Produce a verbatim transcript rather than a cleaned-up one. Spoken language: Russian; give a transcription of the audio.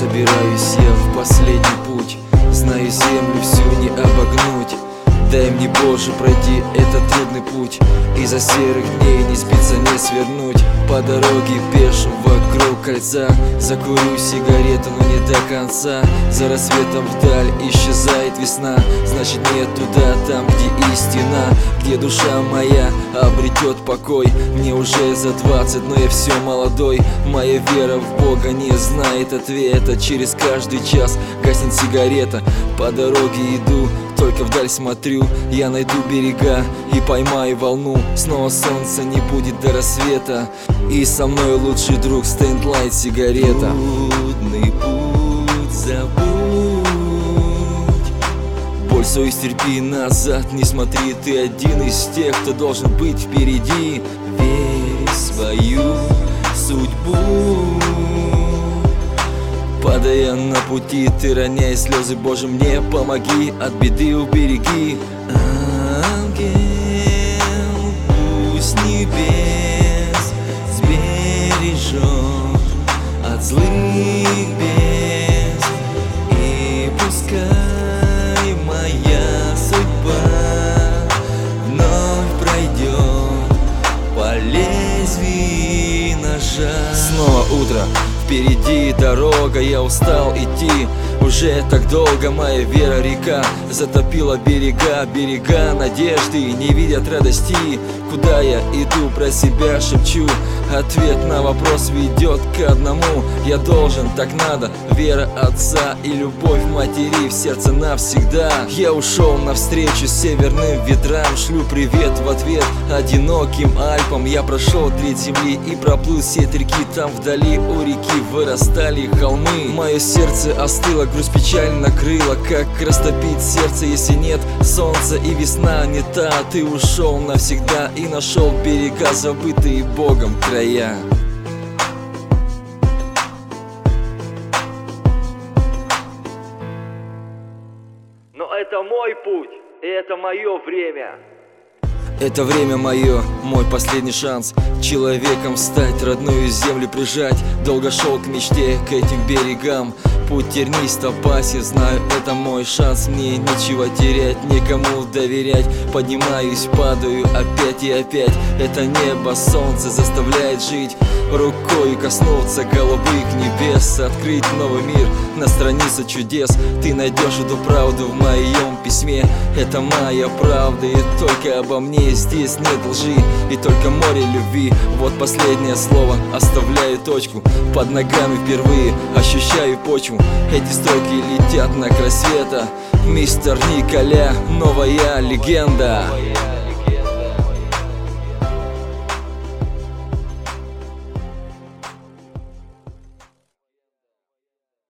Собираюсь я в последний путь, знаю, землю всю не обогнуть. Дай мне, Боже, пройти этот трудный путь, и за серых дней не спиться, не свернуть. По дороге пешу вокруг кольца, закурю сигарету, но не до конца. За рассветом вдаль исчезает весна, значит нет туда, там, где истина, где душа моя обретет покой. Мне уже за двадцать, но я все молодой. Моя вера в Бога не знает ответа. Через каждый час гаснет сигарета. По дороге иду, только вдаль смотрю, я найду берега и поймаю волну. Снова солнца не будет до рассвета, и со мной лучший друг Стендлайт сигарета. Трудный путь забудь, боль свою стерпи, назад не смотри. Ты один из тех, кто должен быть впереди. Верь в свою судьбу, падая на пути, ты роняй слезы. Боже, мне помоги, от беды убереги. Ангел, пусть небес сбережет от злых бес, и пускай моя судьба вновь пройдет по лезвию ножа. Снова утро, впереди дорога, я устал идти уже так долго. Моя вера река затопила берега, берега надежды не видят радости. Куда я иду, про себя шепчу, ответ на вопрос ведет к одному: я должен, так надо. Вера отца и любовь матери в сердце навсегда. Я ушел навстречу северным ветрам, шлю привет в ответ одиноким Альпам. Я прошел треть земли и проплыл сеть реки. Там вдали у реки вырастали холмы. Мое сердце остыло, грусть печаль накрыла. Как растопить сердце, если нет солнца и весна не та? Ты ушел навсегда и нашел берега, забытые Богом края. Но это мой путь, и это мое время. Это время мое, мой последний шанс человеком стать, родную землю прижать. Долго шел к мечте, к этим берегам. Путь тернист, опасен, знаю, это мой шанс. Мне нечего терять, никому доверять. Поднимаюсь, падаю опять и опять. Это небо, солнце заставляет жить. Рукой коснуться голубых небес, открыть новый мир на странице чудес. Ты найдешь эту правду в моем письме. Это моя правда, и только обо мне здесь нет лжи, и только море любви. Вот последнее слово, оставляю точку. Под ногами впервые ощущаю почву. Эти строки летят на край света. Мистер Николя, новая легенда.